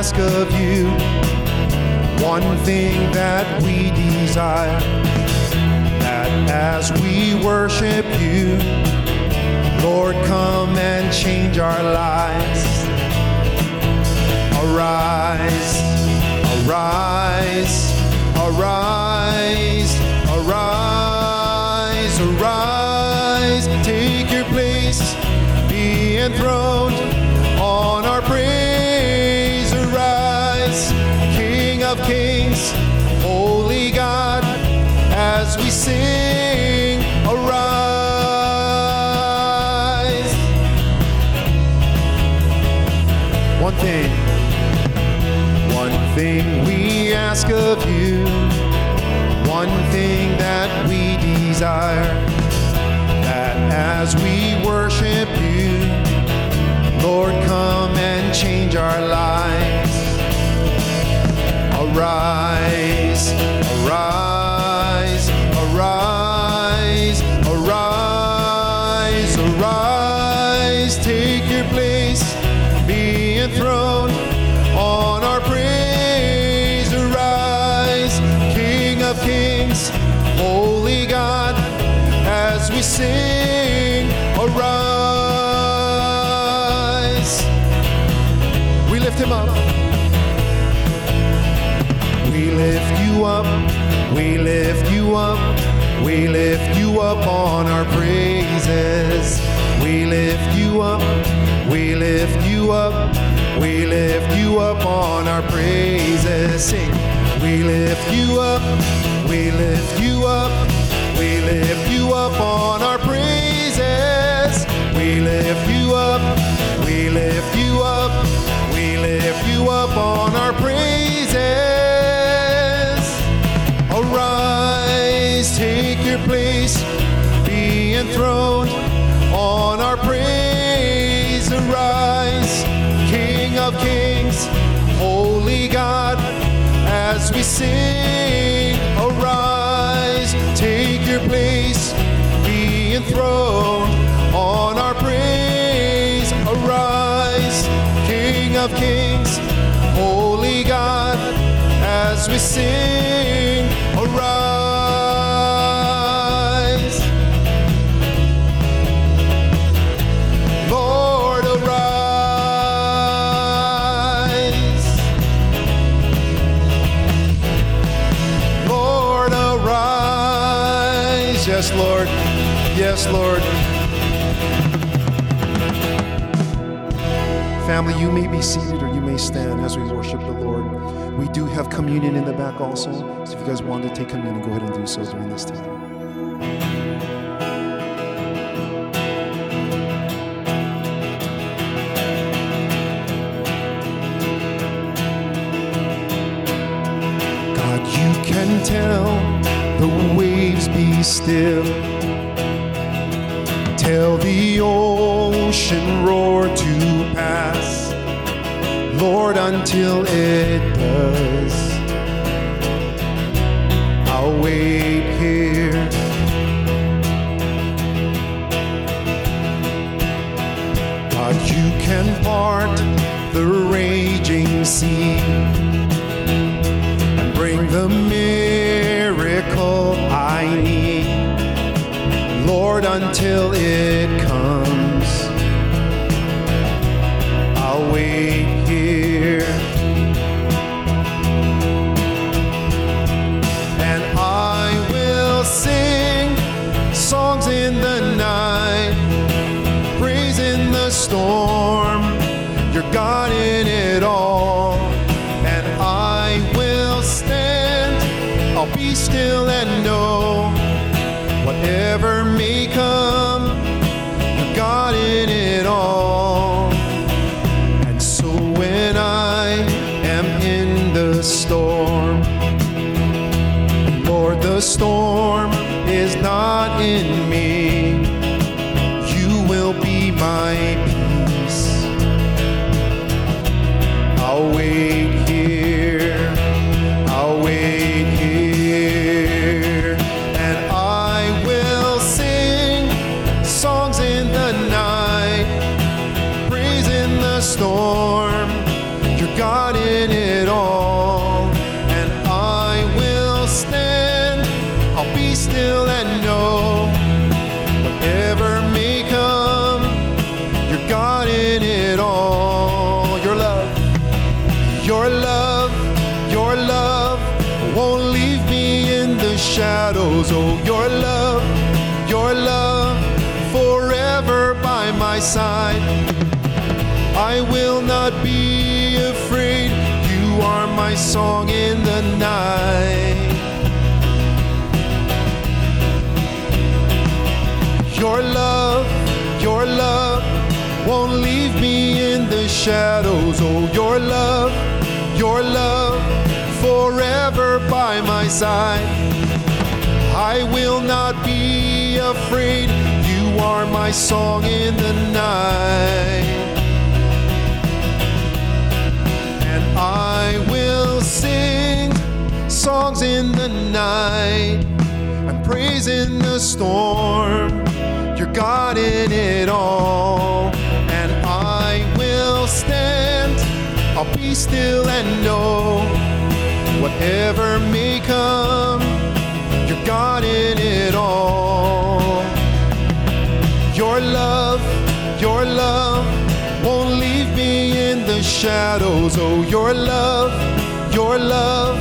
ask of you, one thing that we desire, that as we worship you, Lord, come and change our lives. Arise, arise, arise, arise, arise. Take your place, be enthroned on our praise. Arise, King of Kings, Holy God, as we sing, arise. One thing we ask of you, one thing that we desire, that as we worship you, Lord, come and change our lives. Arise, arise, arise, arise, arise. Take your place, be enthroned on our praise. Arise, King of Kings, Holy God, as we sing, arise. We lift him up. We lift you up, we lift you up, we lift you up on our praises. We lift you up, we lift you up, we lift you up on our praises. Sing. We lift you up, we lift you up, we lift you up on our praises. We lift you up, we lift you up, we lift you up on our praises. Arise, take your place, be enthroned on our praise. Arise, King of Kings, Holy God, as we sing. Arise, take your place, be enthroned on our praise. Arise, King of Kings, Holy God, as we sing. Arise, Lord, arise. Lord, arise. Yes, Lord. Yes, Lord. Family, you may be seated or you may stand as we worship the Lord. We do have communion in the back also, so if you guys want to take communion, go ahead and do so during this time. God, you can tell the waves be still, tell the ocean roar to pass, Lord, until it does, I'll wait here. God, you can part the raging sea and bring the miracle I need, Lord, until it comes, I'll wait here. And I will sing songs in the night, praise in the storm, you're God in it all. And I will stand, I'll be still and know, whatever may come, you're God in it all. And so when I am in the storm, Lord, the storm is not in me, you will be my peace. I'll wait here, I'll wait here, and I will sing songs in the night, praise in the storm, you're you're God in it all. And I will stand, I'll be still and know, whatever may come, you're God in it all. Your love, your love, your love won't leave me in the shadows. Oh, your love, forever by my side. I will not be afraid. You are my song in the night. Your love won't leave me in the shadows. Oh, your love, forever by my side. I will not be afraid. You are my song in the night. And I will sing songs in the night and praise in the storm. You're God in it all. And I will stand, I'll be still and know, whatever may come, you're God in it all. Your love won't leave me in the shadows. Oh, your love, your love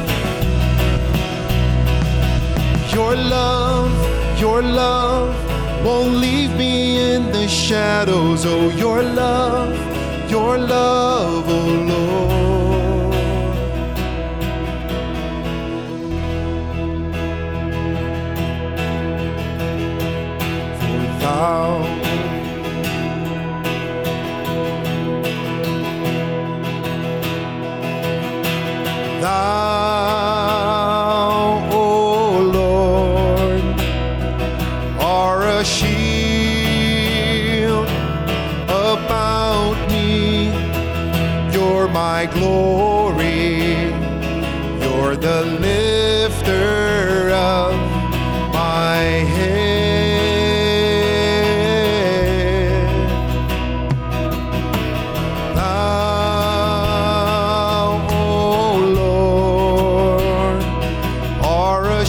won't leave me in the shadows. Oh, your love, oh Lord. For thou, O Lord, are a shield about me. You're my glory. You're the lifter of my head. Thou, O Lord, are a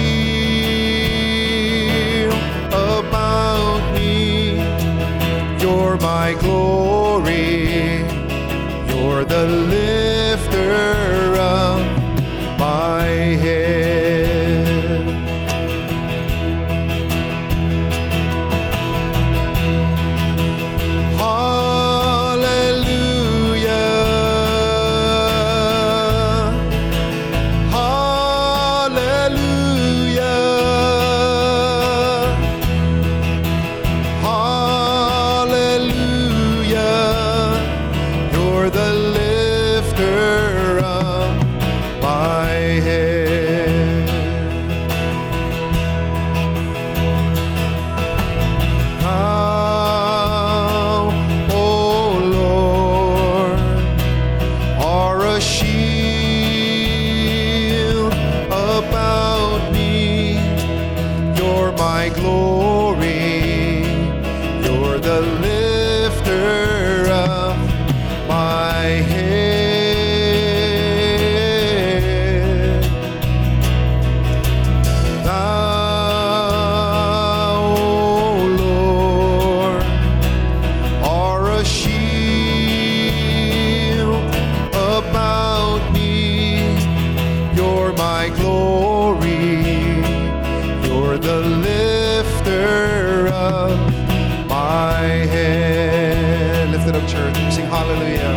shield about me. You're my glory. You're the lifter of my head. Hallelujah. Hallelujah. Hallelujah. You're the lifter of my head. Thou, O Lord, are a shield about me. You're my glory. You're the lifter of my head. Thou, O Lord, are a shield about me. You're my glory. You're the lifter of my head. Lift it up, church. Sing hallelujah.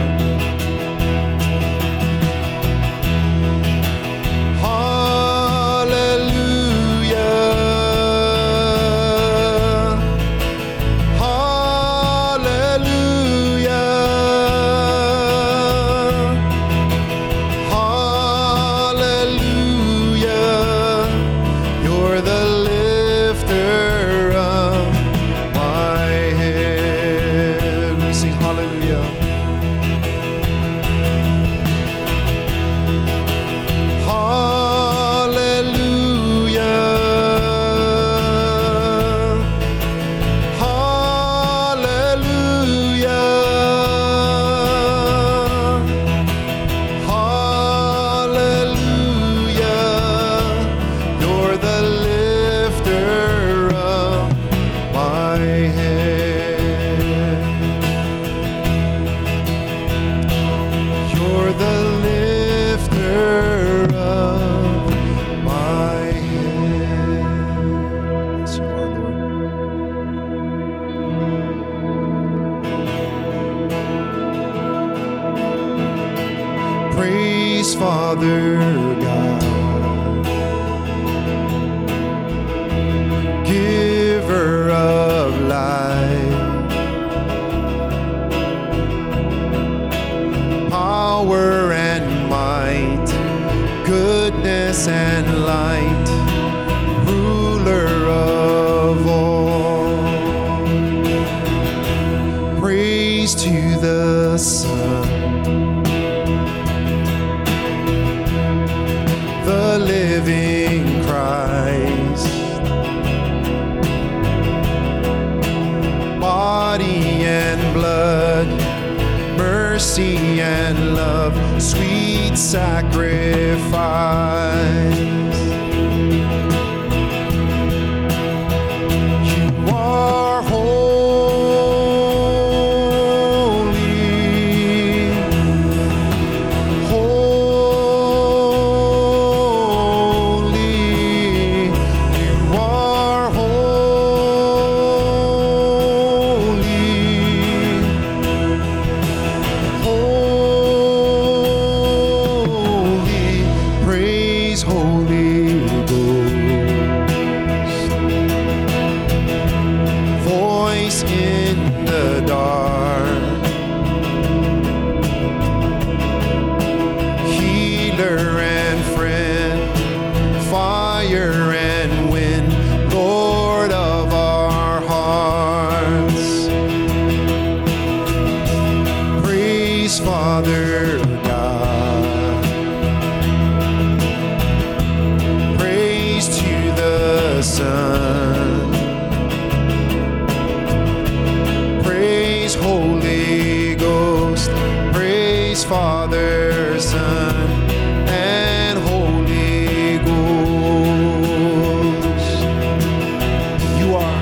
Hallelujah. Praise Father God, giver of life, power and might, goodness and light, ruler of all. Praise to the Son, the living Christ, body and blood, mercy and love, sweet sacrifice. You are holy, holy. You are holy, holy. Praise Holy Ghost. Voice in the dark, healer and friend, fire and wind, Lord of our hearts. Praise Father God, praise to the Son, praise Holy Ghost, praise Father, Son, and Holy Ghost. You are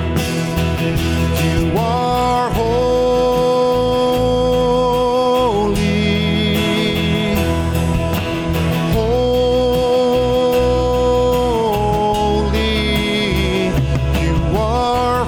holy, holy. You are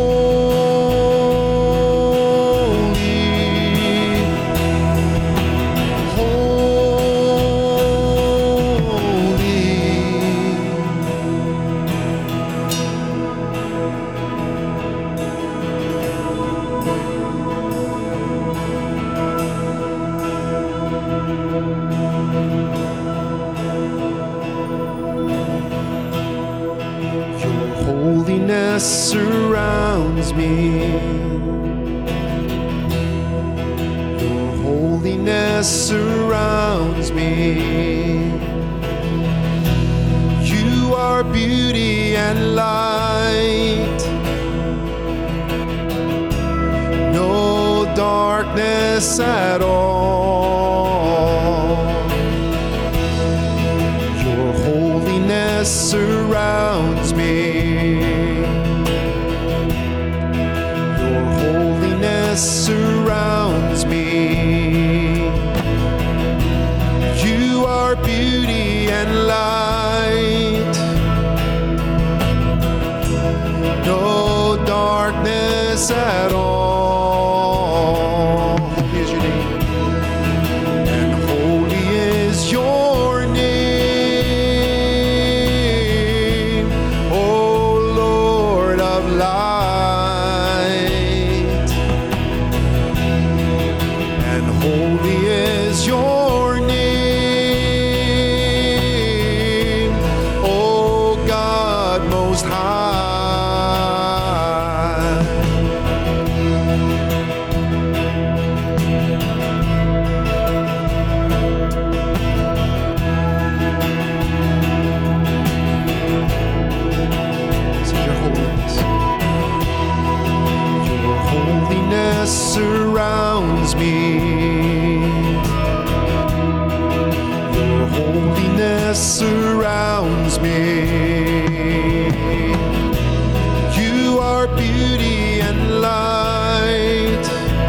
Your holiness surrounds me. Your holiness surrounds me. You are beauty and light. No darkness at all. Your holiness surrounds me. Your holiness surrounds me. You are beauty and light. No darkness at all. Holy is your name, and holy is your name, O Lord of light. And holy is your name, O God most high. Surrounds me. Your holiness surrounds me. You are beauty and light.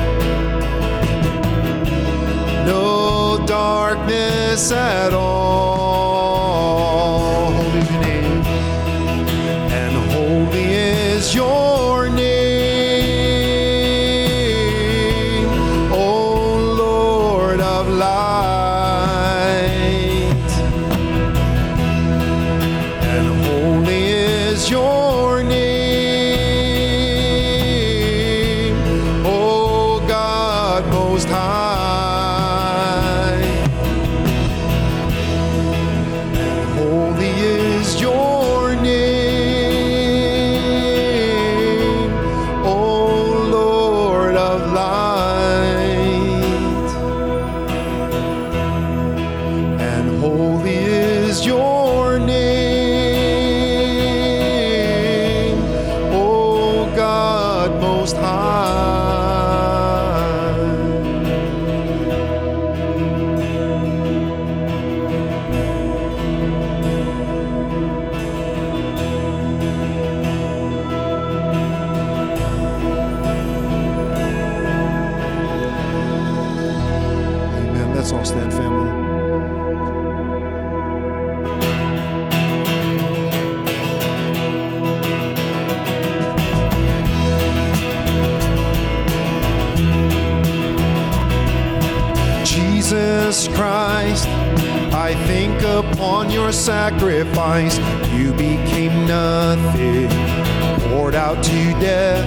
No darkness at all. Holy is your name, and holy is your name. Light. High. And holy is your name, O Lord of light. And holy is your name, O God most high. Amen. Let's all stand, family. Jesus Christ, I think upon your sacrifice. You became nothing, poured out to death.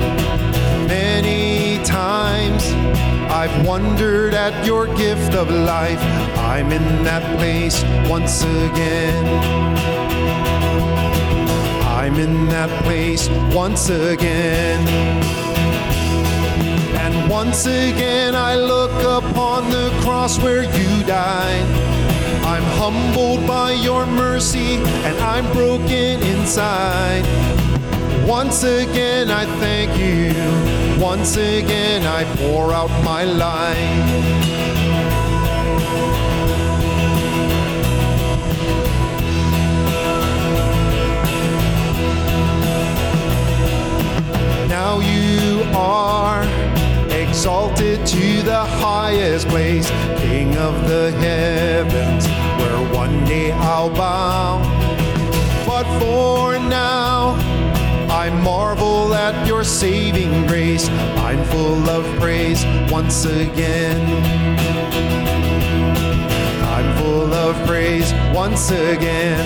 Many times I've wondered at your gift of life. I'm in that place once again. I'm in that place once again. And once again I look upon the cross where you died. I'm humbled by your mercy and I'm broken inside. Once again I thank you. Once again I pour out my life. Now you are exalted to the highest place, King of the heavens, where one day I'll bow. But for now, I marvel at your saving grace. I'm full of praise once again. I'm full of praise once again.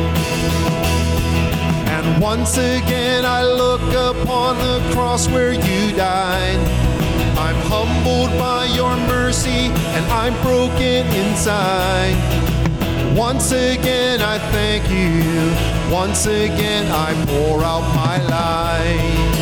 And once again I look upon the cross where you died. I'm humbled by your mercy and I'm broken inside. Once again I thank you. Once again I pour out my life.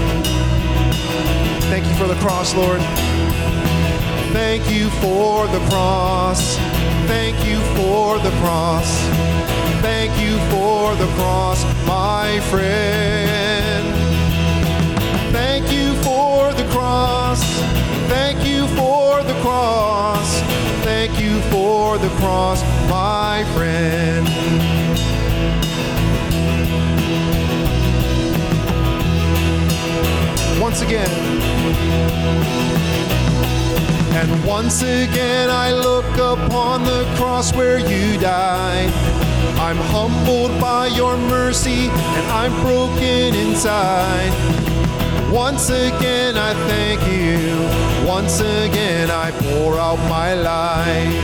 Thank you for the cross, Lord. Thank you for the cross. Thank you for the cross. Thank you for the cross, my friend. Thank you for the cross. Thank you for the cross. Thank you for the cross, my friend. Once again. And once again I look upon the cross where you died. I'm humbled by your mercy and I'm broken inside. Once again I thank you. Once again I pour out my life.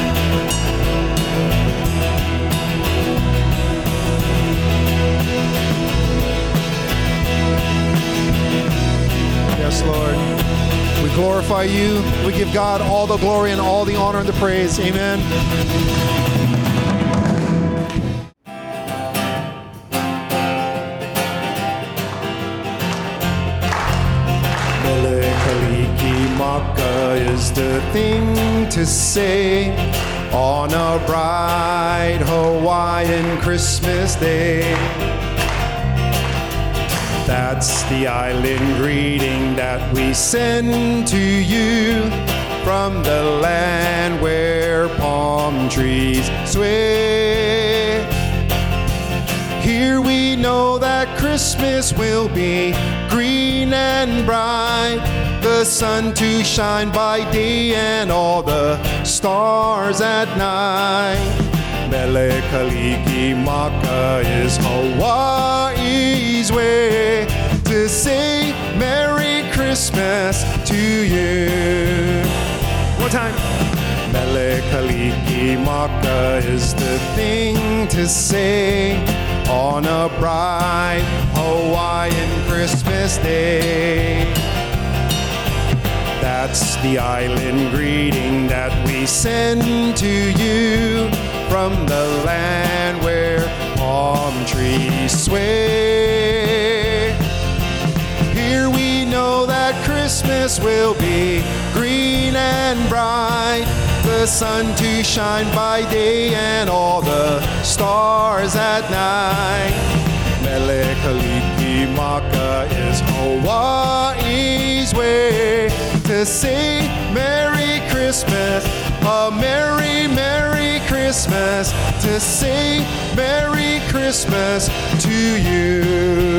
Yes, Lord. We glorify you. We give God all the glory and all the honor and the praise. Amen. Mele Kalikimaka is the thing to say on a bright Hawaiian Christmas day. That's the island greeting that we send to you from the land where palm trees sway. Here we know that Christmas will be green and bright, the sun to shine by day and all the stars at night. Mele Kalikimaka is Hawaii's way to say Merry Christmas to you. One time. Mele Kalikimaka is the thing to say on a bright Hawaiian Christmas day. That's the island greeting that we send to you from the land where palm trees sway. Here we know that Christmas will be green and bright, the sun to shine by day and all the stars at night. Mele Kalikimaka is Hawaii's way to say Merry Christmas, a Merry, Merry Christmas, to say Merry Christmas to you.